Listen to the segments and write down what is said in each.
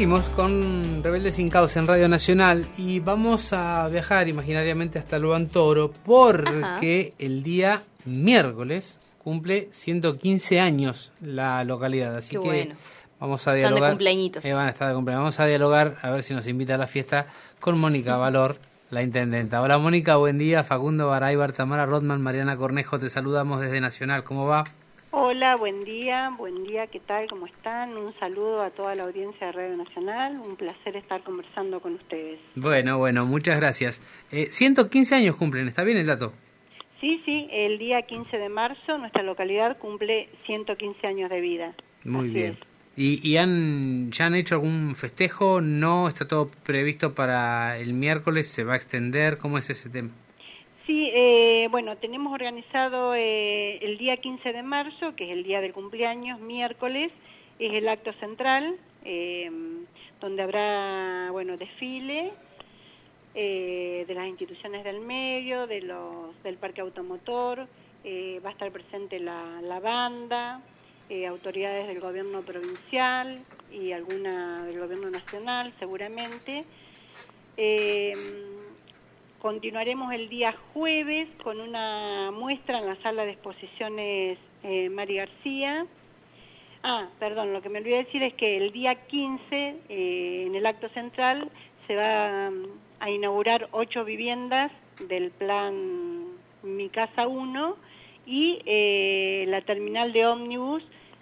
Seguimos con Rebeldes sin Causa en Radio Nacional y vamos a viajar imaginariamente hasta Luan Toro porque el día miércoles cumple 115 años la localidad, así que bueno, vamos a dialogar. Están de cumpleañitos. Van a estar de cumpleaños. Vamos a dialogar a ver si nos invita a la fiesta con Mónica Valor, la intendenta. Hola Mónica, buen día. Facundo Baraybar, Tamara Rothman, Mariana Cornejo, te saludamos desde Nacional. ¿Cómo va? Hola, buen día, ¿qué tal? ¿Cómo están? Un saludo a toda la audiencia de Radio Nacional, un placer estar conversando con ustedes. Bueno, muchas gracias. 115 años cumplen, ¿está bien el dato? Sí, el día 15 de marzo nuestra localidad cumple 115 años de vida. Muy Así bien. es. ¿Y ya han hecho algún festejo? ¿No? ¿Está todo previsto para el miércoles? ¿Se va a extender? ¿Cómo es ese tema? Sí, bueno, tenemos organizado el día 15 de marzo, que es el día del cumpleaños, miércoles, es el acto central, donde habrá, desfile de las instituciones del medio, del parque automotor, va a estar presente la banda, autoridades del gobierno provincial y alguna del gobierno nacional, seguramente. Continuaremos el día jueves con una muestra en la sala de exposiciones Mari García. Lo que me olvidé decir es que el día 15, en el acto central, se va a inaugurar 8 viviendas del plan Mi Casa 1 y la terminal de ómnibus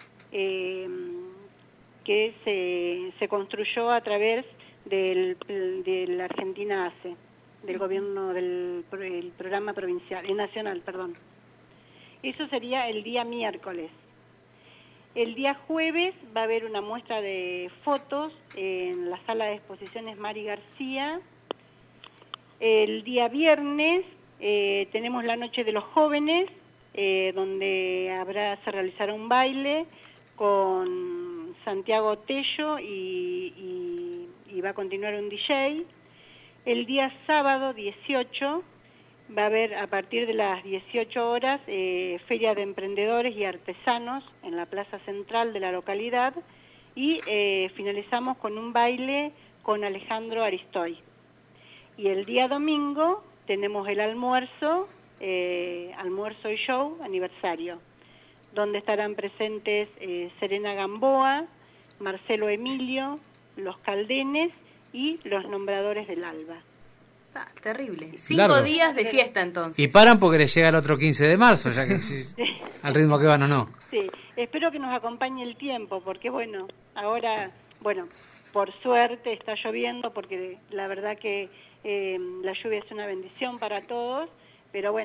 que se construyó a través de la Argentina ACE. Del gobierno del programa provincial, nacional, perdón. Eso sería el día miércoles. El día jueves va a haber una muestra de fotos en la sala de exposiciones Mari García. El día viernes tenemos la noche de los jóvenes, donde se realizará un baile con Santiago Tello y va a continuar un DJ. El día sábado 18 va a haber a partir de las 18 horas feria de emprendedores y artesanos en la plaza central de la localidad y finalizamos con un baile con Alejandro Aristoy. Y el día domingo tenemos el almuerzo y show aniversario, donde estarán presentes Serena Gamboa, Marcelo Emilio, Los Caldenes y los nombradores del ALBA. Terrible. 5 días de fiesta entonces. Y paran porque les llega el otro 15 de marzo, ya que al ritmo que van o no. Sí, espero que nos acompañe el tiempo, porque ahora, por suerte está lloviendo, porque la verdad que la lluvia es una bendición para todos, pero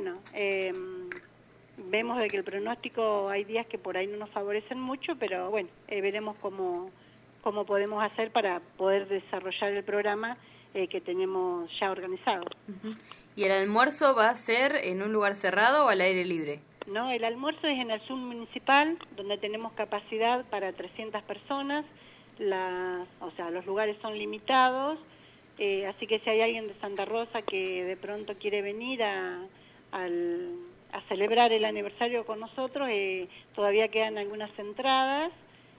vemos de que el pronóstico hay días que por ahí no nos favorecen mucho, pero veremos cómo podemos hacer para poder desarrollar el programa que tenemos ya organizado. Uh-huh. ¿Y el almuerzo va a ser en un lugar cerrado o al aire libre? No, el almuerzo es en el Zoom municipal, donde tenemos capacidad para 300 personas. Los lugares son limitados, así que si hay alguien de Santa Rosa que de pronto quiere venir a celebrar el aniversario con nosotros, todavía quedan algunas entradas.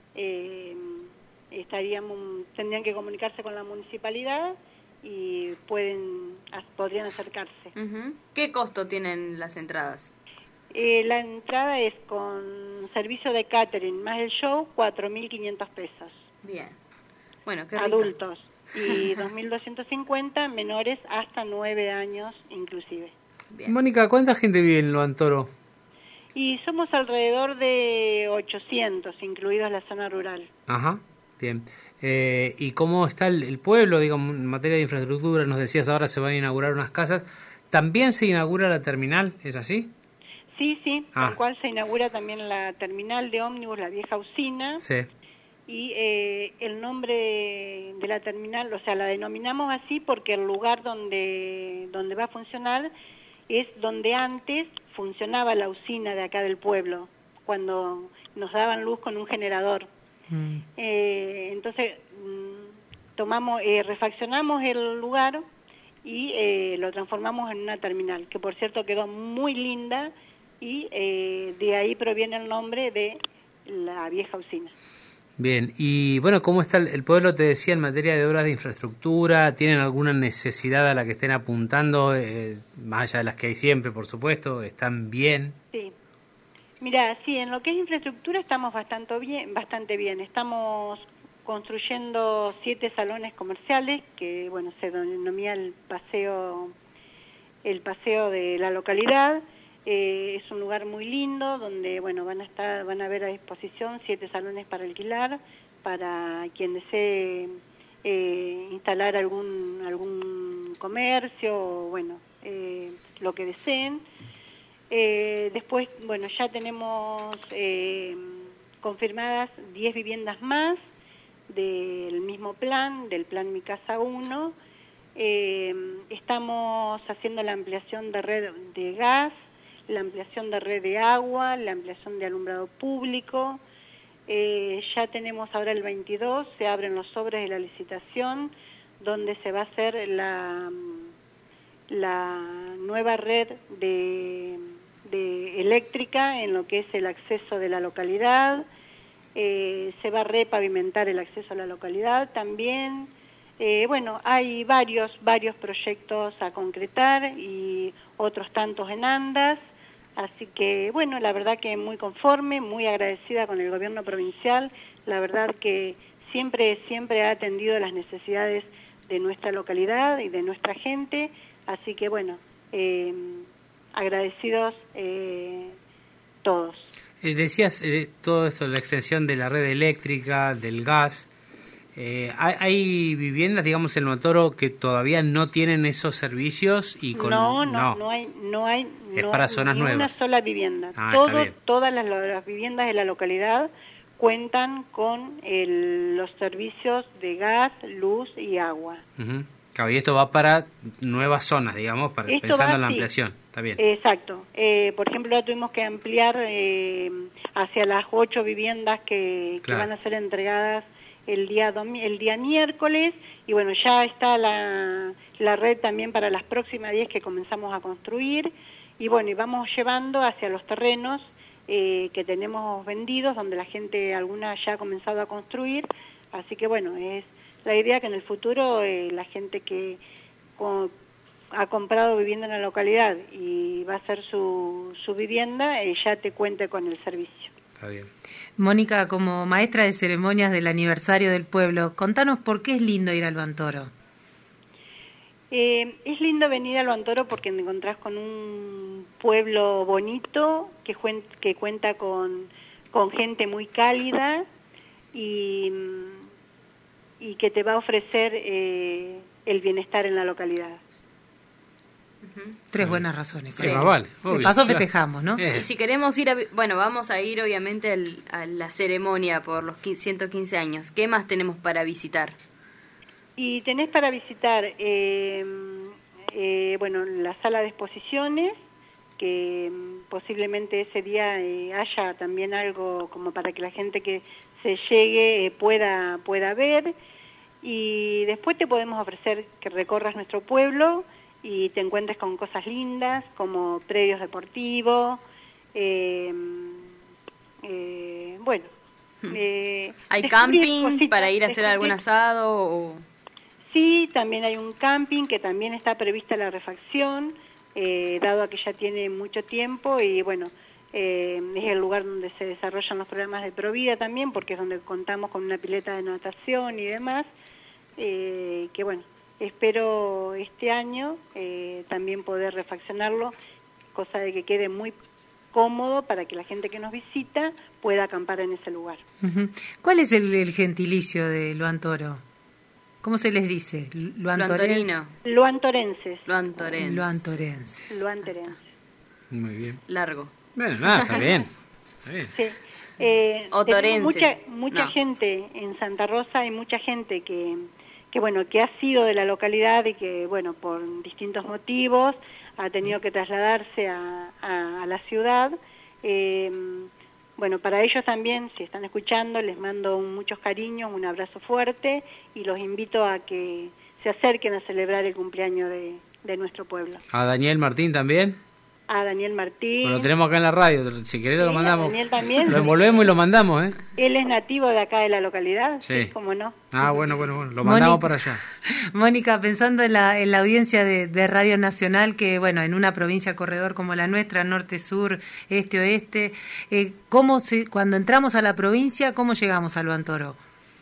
Tendrían que comunicarse con la municipalidad y podrían acercarse. Uh-huh. ¿Qué costo tienen las entradas? La entrada es con servicio de catering más el show, 4.500 pesos. Bien. Bueno, qué rico. Adultos. Y 2.250 menores hasta 9 años inclusive. Bien. Mónica, ¿cuánta gente vive en Luan Toro? Y somos alrededor de 800, incluidos la zona rural. Ajá. Bien. ¿Y cómo está el pueblo, digamos, en materia de infraestructura? Nos decías ahora se van a inaugurar unas casas. ¿También se inaugura la terminal? ¿Es así? Sí, tal cual se inaugura también la terminal de ómnibus, la vieja usina. Sí. Y el nombre de la terminal, la denominamos así porque el lugar donde va a funcionar es donde antes funcionaba la usina de acá del pueblo, cuando nos daban luz con un generador. Entonces refaccionamos el lugar y lo transformamos en una terminal, que por cierto quedó muy linda y de ahí proviene el nombre de la vieja usina. Bien, y bueno, ¿cómo está el pueblo, te decía, en materia de obras de infraestructura? ¿Tienen alguna necesidad a la que estén apuntando, más allá de las que hay siempre, por supuesto? ¿Están bien? Sí. Mira, sí, en lo que es infraestructura estamos bastante bien. Estamos construyendo 7 salones comerciales que, bueno, se denomina el paseo de la localidad. Es un lugar muy lindo donde, bueno, van a haber a disposición 7 salones para alquilar para quien desee instalar algún comercio o, bueno, lo que deseen. Después, bueno, ya tenemos confirmadas 10 viviendas más del mismo plan, del plan Mi Casa 1. Estamos haciendo la ampliación de red de gas, la ampliación de red de agua, la ampliación de alumbrado público. Ya tenemos ahora el 22, se abren los sobres de la licitación, donde se va a hacer la nueva red de eléctrica en lo que es el acceso de la localidad. Se va a repavimentar el acceso a la localidad también. Bueno, hay varios proyectos a concretar y otros tantos en andas. Así que, bueno, la verdad que muy conforme, muy agradecida con el gobierno provincial. La verdad que siempre ha atendido las necesidades de nuestra localidad y de nuestra gente. Así que, bueno, agradecidos todos. Decías todo esto, la extensión de la red eléctrica, del gas. ¿Hay viviendas, digamos, en Nuantoro que todavía no tienen esos servicios? Y No hay. Es para zonas nuevas. Una sola vivienda. Está bien. Todas las viviendas de la localidad cuentan con los servicios de gas, luz y agua. Uh-huh. Claro, y esto va para nuevas zonas, digamos, pensando en la ampliación. Está bien. Exacto. Por ejemplo, tuvimos que ampliar hacia las 8 viviendas que van a ser entregadas el día miércoles, y bueno, ya está la red también para las próximas 10 que comenzamos a construir, y bueno, y vamos llevando hacia los terrenos que tenemos vendidos, donde la gente, alguna ya ha comenzado a construir, así que bueno, es la idea que en el futuro la gente que ha comprado vivienda en la localidad y va a hacer su vivienda, ya te cuente con el servicio. Está bien. Mónica, como maestra de ceremonias del aniversario del pueblo, contanos por qué es lindo ir al Luantoro. Es lindo venir al Luantoro porque te encontrás con un pueblo bonito que cuenta con gente muy cálida y que te va a ofrecer el bienestar en la localidad. Uh-huh. 3 buenas razones. Sí, más vale. De paso festejamos, ¿no? Y si queremos ir vamos a ir obviamente a la ceremonia por los 115 años. ¿Qué más tenemos para visitar? Y tenés para visitar, bueno, la sala de exposiciones, que posiblemente ese día haya también algo como para que la gente que se llegue pueda ver. Y después te podemos ofrecer que recorras nuestro pueblo y te encuentres con cosas lindas como predios deportivos, bueno. ¿Hay camping para ir a hacer algún asado? O... Sí, también hay un camping que también está prevista la refacción, dado a que ya tiene mucho tiempo y bueno, es el lugar donde se desarrollan los programas de Provida también, porque es donde contamos con una pileta de natación y demás, que bueno, espero este año también poder refaccionarlo, cosa de que quede muy cómodo para que la gente que nos visita pueda acampar en ese lugar. Uh-huh. ¿Cuál es el gentilicio de Luantoro? ¿Cómo se les dice? Luantorino. Luantorenses. Luantorenses. Muy bien. Largo. Bueno, nada, está bien. Está bien. Sí. Otorenses. Mucha gente en Santa Rosa, hay mucha gente que bueno, que ha sido de la localidad y que bueno, por distintos motivos ha tenido que trasladarse a la ciudad. Bueno, para ellos también, si están escuchando, les mando muchos cariños, un abrazo fuerte y los invito a que se acerquen a celebrar el cumpleaños de nuestro pueblo. ¿A Daniel Martín también? a Daniel Martín. Lo tenemos acá en la radio, si querés lo mandamos. Daniel también. Lo envolvemos y lo mandamos, ¿eh? Él es nativo de acá de la localidad, sí. ¿Cómo no? Ah, bueno, lo mandamos para allá. Mónica, pensando en la audiencia de Radio Nacional, que bueno, en una provincia corredor como la nuestra, norte, sur, este, oeste, cuando entramos a la provincia, ¿cómo llegamos a Luantoro?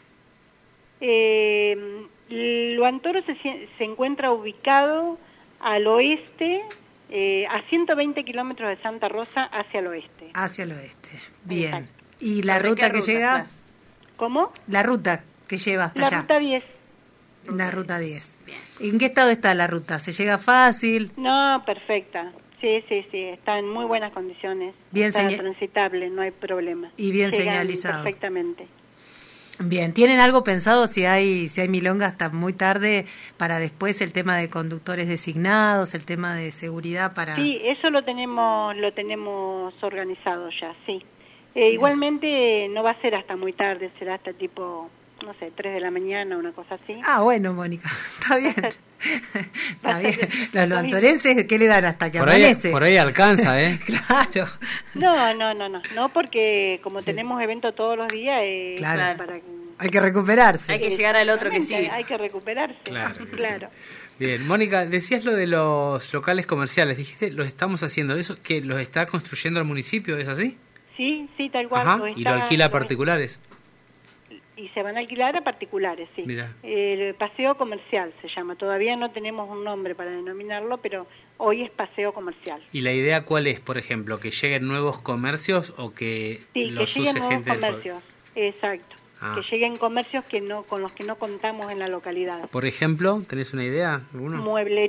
Luantoro se encuentra ubicado al oeste, a 120 kilómetros de Santa Rosa hacia el oeste. Hacia el oeste, bien. Exacto. ¿Y la ruta que llega? Claro. ¿Cómo? La ruta que lleva hasta allá. La ruta 10. La ruta 10. Bien. ¿En qué estado está la ruta? ¿Se llega fácil? No, perfecta. Sí, está en muy buenas condiciones. Bien está transitable, no hay problema. Y bien Llegan señalizado. Perfectamente. Bien, ¿tienen algo pensado si hay milonga hasta muy tarde para después el tema de conductores designados, el tema de seguridad para...? Sí, eso lo tenemos organizado ya, sí. Igualmente no va a ser hasta muy tarde, será hasta tipo, no sé, 3 de la mañana, una cosa así. Ah, bueno, Mónica, está bien. Está bien. Los luantorenses, ¿qué le dan hasta que amanece? Por ahí alcanza, ¿eh? Claro. No, porque como tenemos evento todos los días, claro. para Hay que recuperarse. Hay que llegar al otro que sigue. Hay que recuperarse. Claro. Claro. Sí. Bien, Mónica, decías lo de los locales comerciales, dijiste, los estamos haciendo, ¿eso que los está construyendo el municipio, es así? Sí, tal cual. Ajá, y lo alquila a particulares. Y se van a alquilar a particulares, sí. Mirá. El paseo comercial se llama. Todavía no tenemos un nombre para denominarlo, pero hoy es paseo comercial. ¿Y la idea cuál es, por ejemplo? ¿Que lleguen nuevos comercios o que los que lleguen use nuevos gente del pueblo? comercios. Exacto. Ah. Que lleguen comercios con los que no contamos en la localidad. Por ejemplo, ¿tenés una idea? ¿Alguno?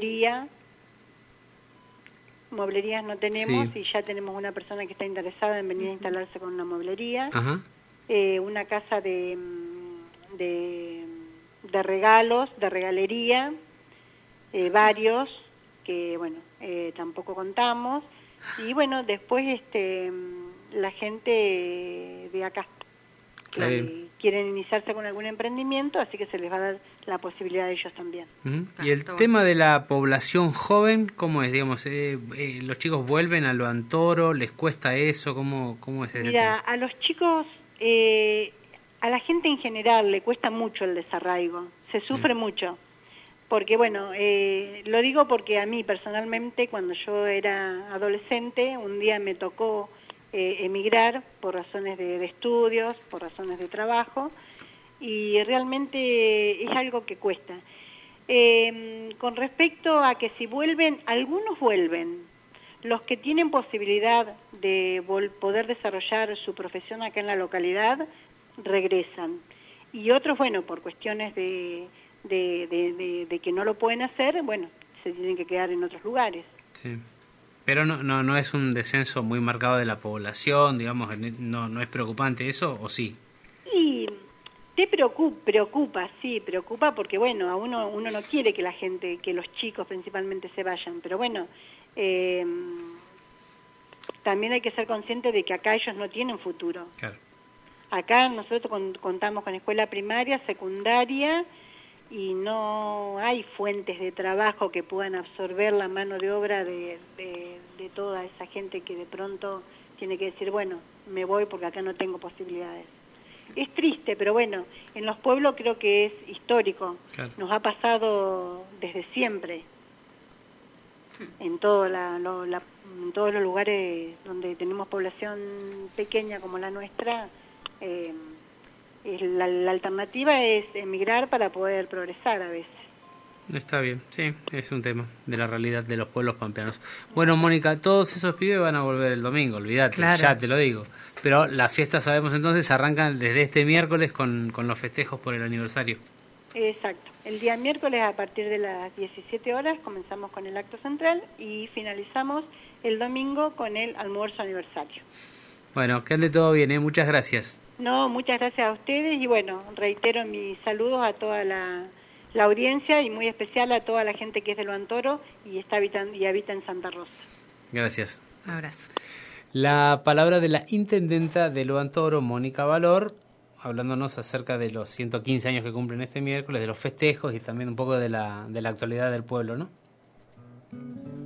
Mueblerías no tenemos, Sí. y ya tenemos una persona que está interesada en venir a instalarse con una mueblería. Ajá. Una casa de regalos, de regalería, varios que tampoco contamos, y bueno, después la gente de acá quieren iniciarse con algún emprendimiento, así que se les va a dar la posibilidad a ellos también. Y el tema de la población joven, ¿cómo es? Digamos, los chicos vuelven a Luantoro, ¿les cuesta eso? ¿Cómo es ese Mira, tema? a los chicos, a la gente en general le cuesta mucho el desarraigo, se sufre mucho, porque lo digo porque a mí personalmente, cuando yo era adolescente, un día me tocó emigrar por razones de estudios, por razones de trabajo, y realmente es algo que cuesta. Con respecto a que si vuelven, algunos vuelven. Los que tienen posibilidad de poder desarrollar su profesión acá en la localidad, regresan. Y otros, por cuestiones de que no lo pueden hacer, se tienen que quedar en otros lugares. Sí. Pero no es un descenso muy marcado de la población, digamos, no es preocupante eso, ¿o sí? Y te preocupa porque a uno no quiere que la gente, que los chicos principalmente se vayan, pero también hay que ser consciente de que acá ellos no tienen futuro. Claro. Acá nosotros contamos con escuela primaria, secundaria, y no hay fuentes de trabajo que puedan absorber la mano de obra de toda esa gente que de pronto tiene que decir, me voy porque acá no tengo posibilidades. Es triste, pero en los pueblos creo que es histórico. Claro. Nos ha pasado desde siempre. En todos los lugares donde tenemos población pequeña como la nuestra, la alternativa es emigrar para poder progresar a veces. Está bien, sí, es un tema de la realidad de los pueblos pampeanos. Bueno, Mónica, todos esos pibes van a volver el domingo, olvídate, claro. Ya te lo digo. Pero las fiestas, sabemos entonces, arrancan desde este miércoles con los festejos por el aniversario. Exacto. El día miércoles a partir de las 17 horas comenzamos con el acto central y finalizamos el domingo con el almuerzo aniversario. Bueno, que ande todo bien, muchas gracias. No, muchas gracias a ustedes y reitero mis saludos a toda la audiencia y muy especial a toda la gente que es de Luantoro y habita en Santa Rosa. Gracias. Un abrazo. La palabra de la intendenta de Luantoro, Mónica Valor, hablándonos acerca de los 115 años que cumplen este miércoles, de los festejos y también un poco de la actualidad del pueblo, ¿no?